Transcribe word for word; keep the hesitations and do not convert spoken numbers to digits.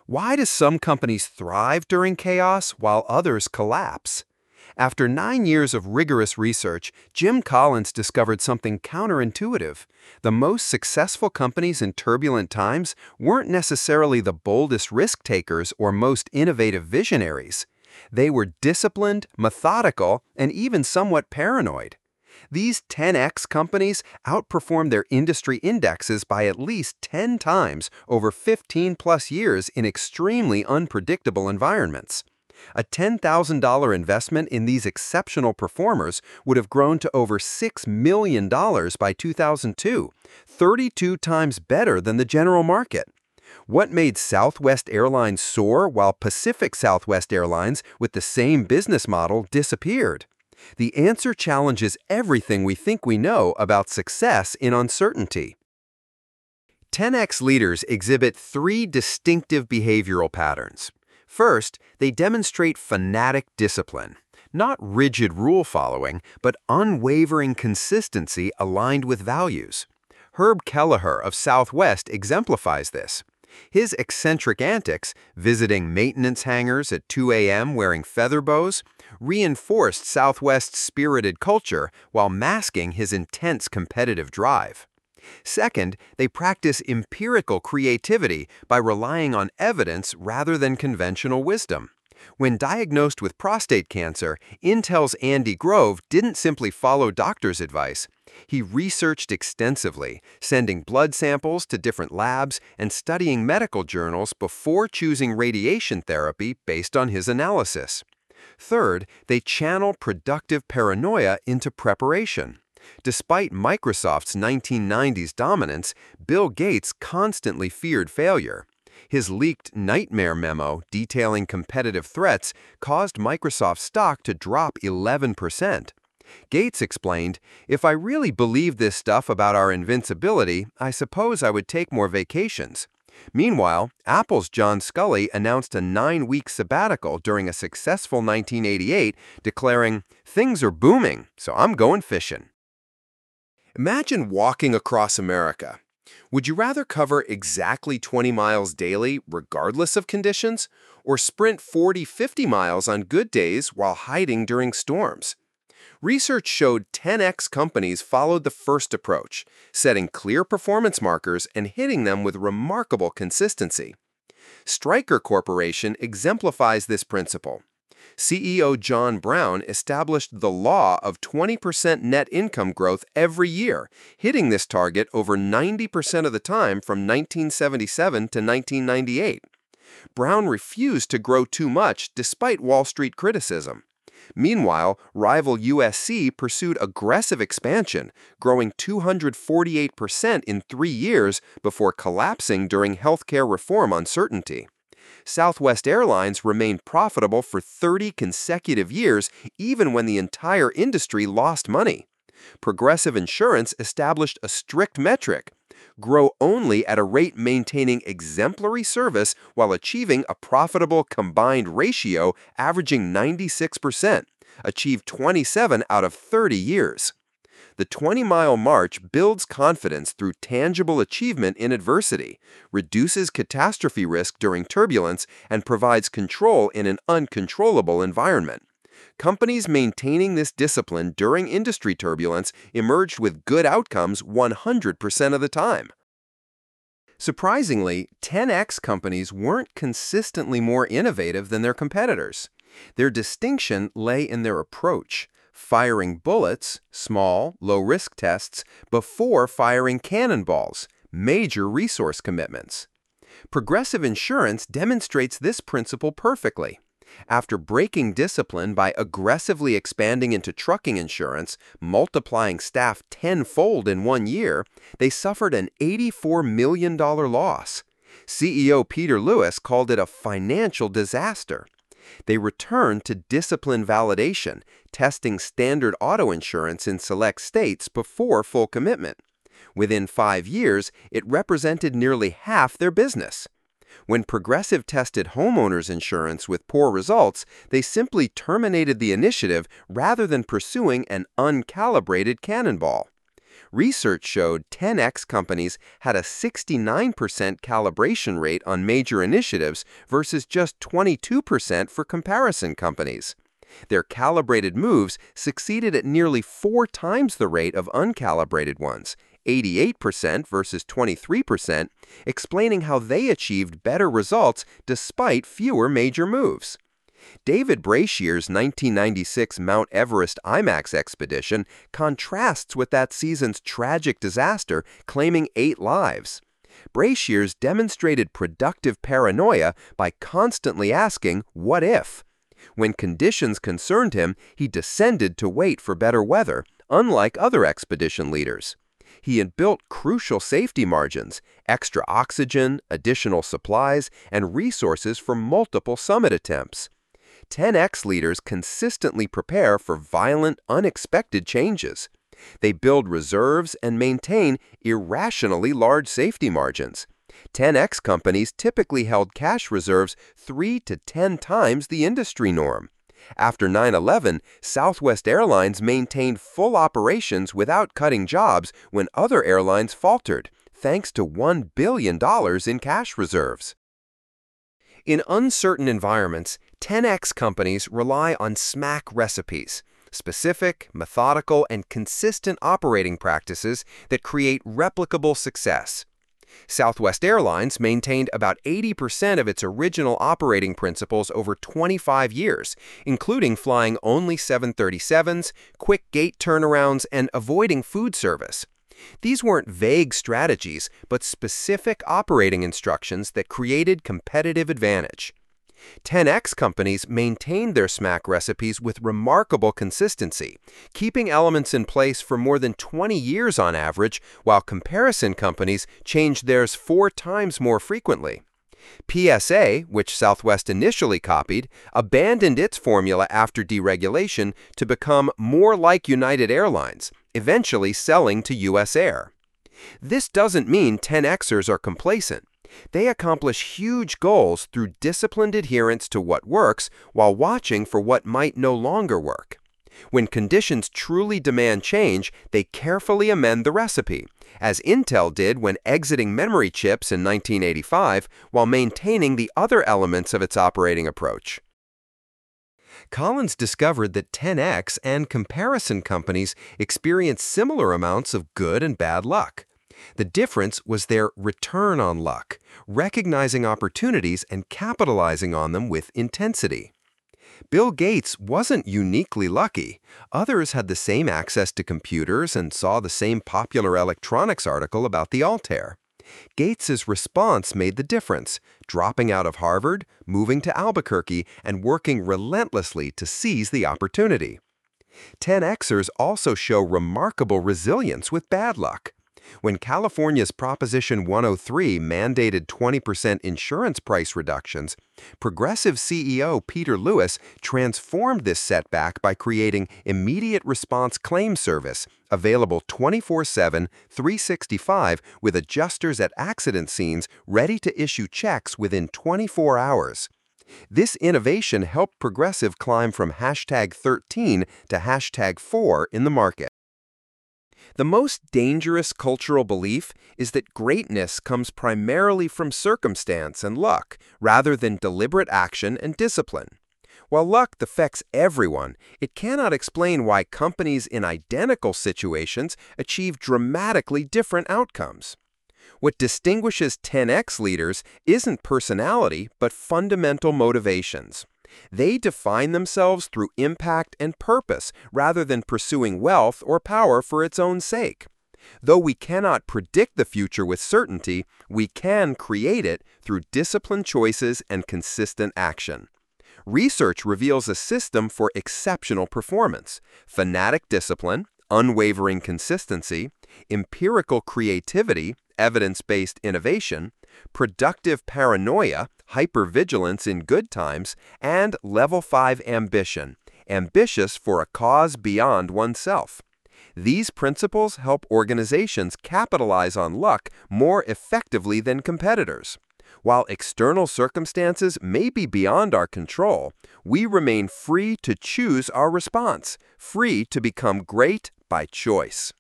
Why do some companies thrive during chaos while others collapse? After nine years of rigorous research, Jim Collins discovered something counterintuitive. The most successful companies in turbulent times weren't necessarily the boldest risk takers or most innovative visionaries. They were disciplined, methodical, and even somewhat paranoid. These ten X companies outperformed their industry indexes by at least ten times over fifteen plus years in extremely unpredictable environments. A ten thousand dollar investment in these exceptional performers would have grown to over six million dollars by two thousand two, thirty-two times better than the general market. What made Southwest Airlines soar while Pacific Southwest Airlines, with the same business model, disappeared? The answer challenges everything we think we know about success in uncertainty. ten X leaders exhibit three distinctive behavioral patterns. First, they demonstrate fanatic discipline, not rigid rule following, but unwavering consistency aligned with values. Herb Kelleher of Southwest exemplifies this. His eccentric antics, visiting maintenance hangars at two A M wearing feather bows, reinforced Southwest's spirited culture while masking his intense competitive drive. Second, they practice empirical creativity by relying on evidence rather than conventional wisdom. When diagnosed with prostate cancer, Intel's Andy Grove didn't simply follow doctor's advice. He researched extensively, sending blood samples to different labs and studying medical journals before choosing radiation therapy based on his analysis. Third, they channel productive paranoia into preparation. Despite Microsoft's nineteen nineties dominance, Bill Gates constantly feared failure. His leaked nightmare memo detailing competitive threats caused Microsoft stock to drop eleven percent. Gates explained, "If I really believed this stuff about our invincibility, I suppose I would take more vacations." Meanwhile, Apple's John Sculley announced a nine-week sabbatical during a successful nineteen eighty-eight, declaring, "Things are booming, so I'm going fishing." Imagine walking across America. Would you rather cover exactly twenty miles daily, regardless of conditions, or sprint forty, fifty miles on good days while hiding during storms? Research showed ten X companies followed the first approach, setting clear performance markers and hitting them with remarkable consistency. Stryker Corporation exemplifies this principle. C E O John Brown established the law of twenty percent net income growth every year, hitting this target over ninety percent of the time from nineteen seventy-seven to nineteen ninety-eight. Brown refused to grow too much despite Wall Street criticism. Meanwhile, rival U S C pursued aggressive expansion, growing two hundred forty-eight percent in three years before collapsing during healthcare reform uncertainty. Southwest Airlines remained profitable for thirty consecutive years, even when the entire industry lost money. Progressive Insurance established a strict metric: grow only at a rate maintaining exemplary service while achieving a profitable combined ratio averaging ninety-six percent, achieved twenty-seven out of thirty years. The twenty-mile march builds confidence through tangible achievement in adversity, reduces catastrophe risk during turbulence, and provides control in an uncontrollable environment. Companies maintaining this discipline during industry turbulence emerged with good outcomes one hundred percent of the time. Surprisingly, ten X companies weren't consistently more innovative than their competitors. Their distinction lay in their approach, firing bullets, small, low-risk tests, before firing cannonballs, major resource commitments. Progressive Insurance demonstrates this principle perfectly. After breaking discipline by aggressively expanding into trucking insurance, multiplying staff tenfold in one year, they suffered an eighty-four million dollar loss. C E O Peter Lewis called it a financial disaster. They returned to discipline validation, testing standard auto insurance in select states before full commitment. Within five years, it represented nearly half their business. When Progressive tested homeowners insurance with poor results, they simply terminated the initiative rather than pursuing an uncalibrated cannonball. Research showed ten X companies had a sixty-nine percent calibration rate on major initiatives versus just twenty-two percent for comparison companies. Their calibrated moves succeeded at nearly four times the rate of uncalibrated ones, eighty-eight percent versus twenty-three percent, explaining how they achieved better results despite fewer major moves. David Brashear's nineteen ninety-six Mount Everest IMAX expedition contrasts with that season's tragic disaster, claiming eight lives. Brashear's demonstrated productive paranoia by constantly asking, "What if?" When conditions concerned him, he descended to wait for better weather, unlike other expedition leaders. He had built crucial safety margins, extra oxygen, additional supplies, and resources for multiple summit attempts. ten X leaders consistently prepare for violent, unexpected changes. They build reserves and maintain irrationally large safety margins. ten X companies typically held cash reserves three to ten times the industry norm. After nine eleven, Southwest Airlines maintained full operations without cutting jobs when other airlines faltered, thanks to one billion dollars in cash reserves. In uncertain environments, ten X companies rely on SMAC recipes, specific, methodical, and consistent operating practices that create replicable success. Southwest Airlines maintained about eighty percent of its original operating principles over twenty-five years, including flying only seven thirty-sevens, quick gate turnarounds, and avoiding food service. These weren't vague strategies, but specific operating instructions that created competitive advantage. ten X companies maintained their SMAC recipes with remarkable consistency, keeping elements in place for more than twenty years on average, while comparison companies changed theirs four times more frequently. P S A, which Southwest initially copied, abandoned its formula after deregulation to become more like United Airlines, eventually selling to U S Air. This doesn't mean ten Xers are complacent. They accomplish huge goals through disciplined adherence to what works while watching for what might no longer work. When conditions truly demand change, they carefully amend the recipe, as Intel did when exiting memory chips in nineteen eighty-five while maintaining the other elements of its operating approach. Collins discovered that ten X and comparison companies experience similar amounts of good and bad luck. The difference was their return on luck, recognizing opportunities and capitalizing on them with intensity. Bill Gates wasn't uniquely lucky. Others had the same access to computers and saw the same popular electronics article about the Altair. Gates's response made the difference, dropping out of Harvard, moving to Albuquerque, and working relentlessly to seize the opportunity. ten Xers also show remarkable resilience with bad luck. When California's Proposition one oh three mandated twenty percent insurance price reductions, Progressive C E O Peter Lewis transformed this setback by creating Immediate Response Claim Service, available twenty-four seven, three sixty-five, with adjusters at accident scenes ready to issue checks within twenty-four hours. This innovation helped Progressive climb from hashtag thirteen to hashtag four in the market. The most dangerous cultural belief is that greatness comes primarily from circumstance and luck, rather than deliberate action and discipline. While luck affects everyone, it cannot explain why companies in identical situations achieve dramatically different outcomes. What distinguishes ten X leaders isn't personality, but fundamental motivations. They define themselves through impact and purpose rather than pursuing wealth or power for its own sake. Though we cannot predict the future with certainty, we can create it through disciplined choices and consistent action. Research reveals a system for exceptional performance: fanatic discipline, unwavering consistency, empirical creativity, evidence-based innovation, productive paranoia, hypervigilance in good times, and level five ambition, ambitious for a cause beyond oneself. These principles help organizations capitalize on luck more effectively than competitors. While external circumstances may be beyond our control, we remain free to choose our response, free to become great by choice.